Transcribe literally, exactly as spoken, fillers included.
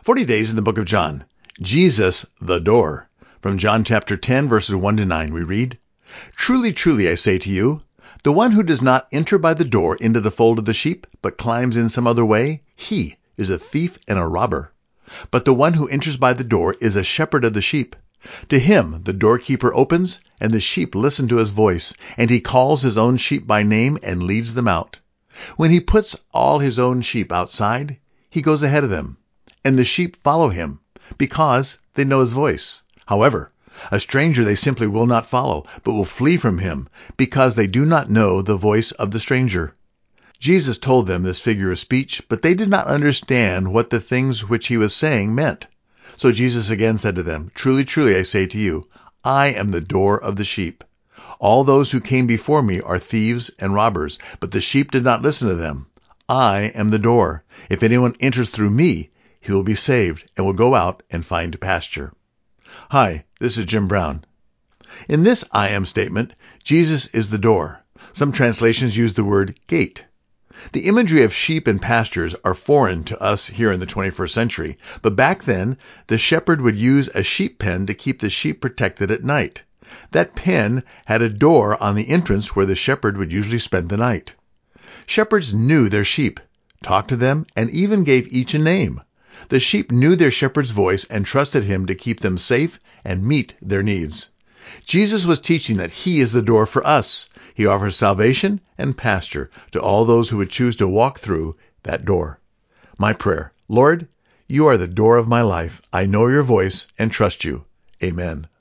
forty days in the book of John. Jesus, the door. From John chapter ten, verses one to nine, we read, Truly, truly, I say to you, the one who does not enter by the door into the fold of the sheep, but climbs in some other way, he is a thief and a robber. But the one who enters by the door is a shepherd of the sheep. To him the doorkeeper opens, and the sheep listen to his voice, and he calls his own sheep by name and leads them out. When he puts all his own sheep outside, he goes ahead of them, and the sheep follow him, because they know his voice. However, a stranger they simply will not follow, but will flee from him, because they do not know the voice of the stranger. Jesus told them this figure of speech, but they did not understand what the things which he was saying meant. So Jesus again said to them, Truly, truly, I say to you, I am the door of the sheep. All those who came before me are thieves and robbers, but the sheep did not listen to them. I am the door. If anyone enters through me, he will be saved and will go out and find pasture. Hi, this is Jim Brown. In this I am statement, Jesus is the door. Some translations use the word gate. The imagery of sheep and pastures are foreign to us here in the twenty-first century, but back then, the shepherd would use a sheep pen to keep the sheep protected at night. That pen had a door on the entrance where the shepherd would usually spend the night. Shepherds knew their sheep, talked to them, and even gave each a name. The sheep knew their shepherd's voice and trusted him to keep them safe and meet their needs. Jesus was teaching that he is the door for us. He offers salvation and pasture to all those who would choose to walk through that door. My prayer, Lord, you are the door of my life. I know your voice and trust you. Amen.